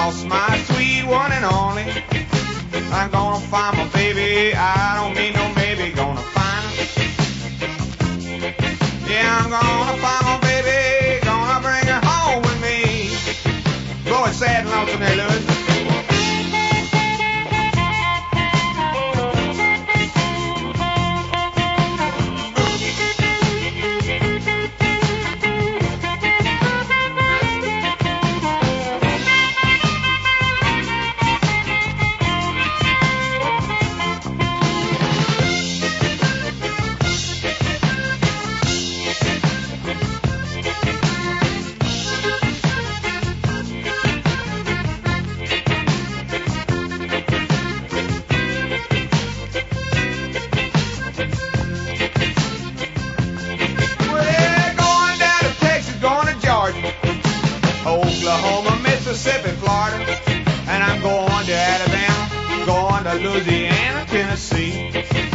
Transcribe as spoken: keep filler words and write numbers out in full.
lost my sweet one and only. I'm gonna find my baby, I don't need no maybe, gonna find her. Yeah, I'm gonna find my baby, gonna bring her home with me. Blow it sad and lonesome there, Louis. Oklahoma, Mississippi, Florida, and I'm going to Alabama, going to Louisiana, Tennessee.